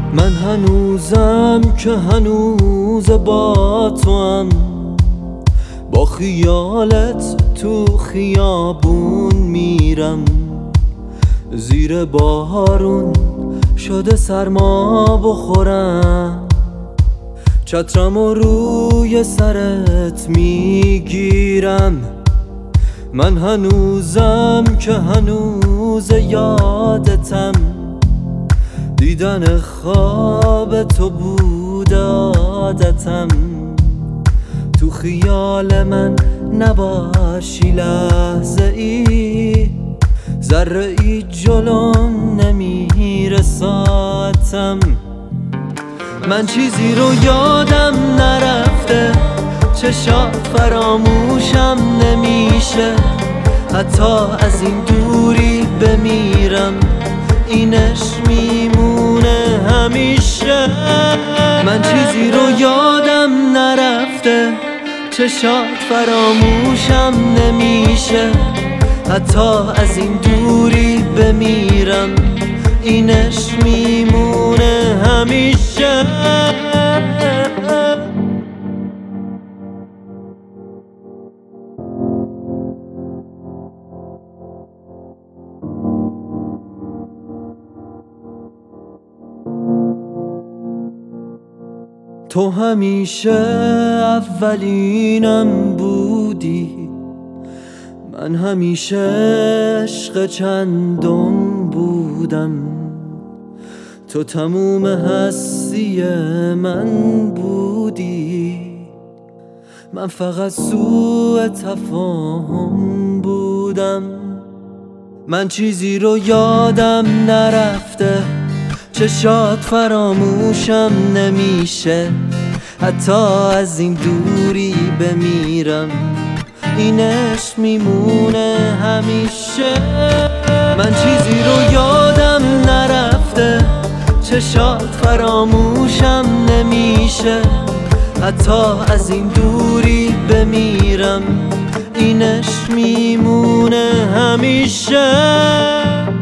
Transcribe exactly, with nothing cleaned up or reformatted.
من هنوزم که هنوز با توام، با خیالت تو خیابون میرم، زیر بارون شده سرما بخورم، چترم و روی سرت میگیرم. من هنوزم که هنوز یادتم، دیدن خواب تو بود عادتم، تو خیال من نباشی لحظه ای، ذره ای جلو نمیره ساعتم. من چیزی رو یادم نرفته، چشات فراموشم نمیشه، حتی از این دوری بمیرم اینش میمونه همیشه. من چیزی رو یادم نرفته، چشات فراموشم نمیشه، حتی از این دوری بمیرم اینش میمونه همیشه. تو همیشه اولینم بودی، من همیشه عشق چندم بودم، تو تموم هستی من بودی، من فقط سوء تفاهم بودم. من چیزی رو یادم نرفته، چشات فراموشم نمیشه، حتی از این دوری بمیرم اینش میمونه همیشه. من چیزی رو یادم نرفته، چشات فراموشم نمیشه، حتی از این دوری بمیرم اینش میمونه همیشه.